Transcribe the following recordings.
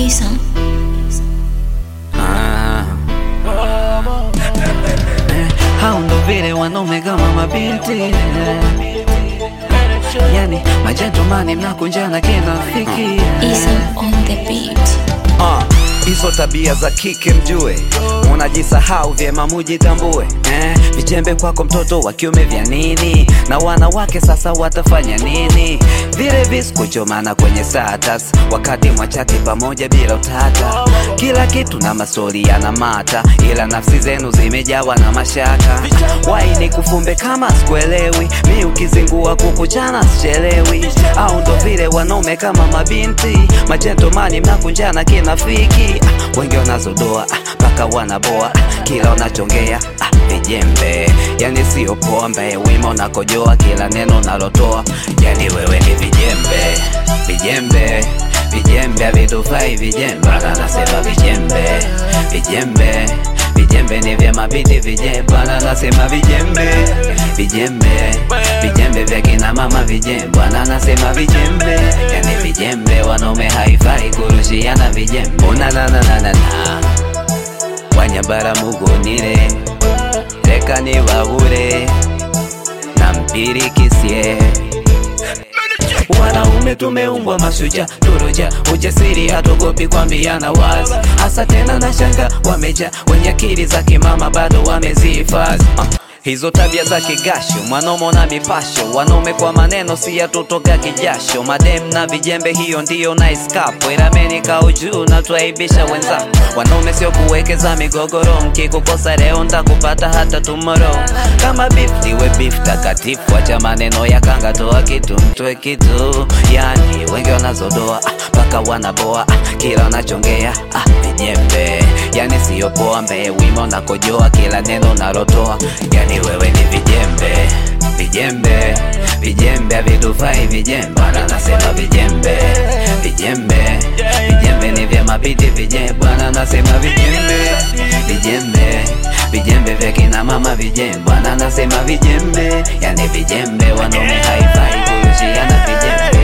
Isam. Hao ndo vile wanaume kama mabinti, yani majentomani mnakunjana kinafiki. Isam on the beat. Hizo tabia za kike mjue, unajisahau vyema mujitambue. Vijembe kwako mtoto wa kiume vya nini? Na wanawake sasa watafanya nini? Vile visikuchomana kwenye status, wakati mwachati pamoja bila utata. Kila kitu na mastori yanamata, ila nafsi zenu zimejawa na mashaka. Wai ni kufumbe kama sikuelewi, mi ukizingua kukuchana sichelewi. Au ndo vile wanaume kama mabinti, majentomani mnakunjana kinafiki. Wengi wanazodoa paka wanaboa, kila unachongea vijembe, yani sio pombe. Wima unakojoa kila neno nalotoa, yani wewe ni vijembe. Vijembe, vijembe havitufai vijembe, anasema vijembe. Vijembe, vijembe ni vya mabidi vijembe, anasema vijembe. Vijembe, vijembe vya kina mama vijembe, anasema vijembe. Yani vijembe wanaume haifai kurushiana vijembe. Na wanyabara mugonire, reka ni wahure na mpirikisie. Wanaume tumeumbwa masuja, turuja ujasiri, hatugopi kwambiana wazi. Hasa tena na shanga wameja, wenye akili za kimama bado wamezihifadhi. Hizo tabia za kigasho, mwanomo na mipasho, wanaume kwa maneno si atutoka kijasho. Madem na vijembe, hiyo ndiyo nice couple, irameni kaujuu na tuaibisha wenzako. Wanaume sio kuwekeza migogoro, mkikukosa leo ntakupata hata tomorrow. Kama beef niwe beef takatifu, acha maneno ya kanga, toa kitu mtwe kitu. Yani wengi wanazodoa paka wanaboa, kila wanachongea vijembe, yani sio pombe. Wima unakojoa kila neno nalotoa, yani wewe ni vijembe. Vijembe, vijembe havitufai vijembe, anasema vijembe. Vijembe, vijembe ni vya mabidi vijembe, anasema vijembe. Vijembe, vijembe vya kina mama vijembe, anasema vijembe. Yani vijembe wanaume haifai kurushiana vijembe.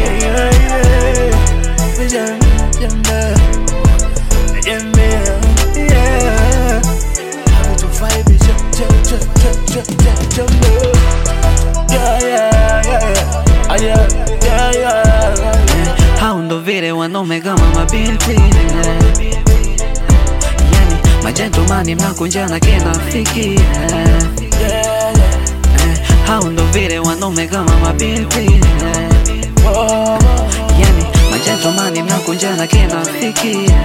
Hao ndo vile wanaume kama mabinti, yani majentomani mnakunjana kinafiki. Hao ndo vile wanaume kama mabinti, yani majentomani mnakunjana kinafiki.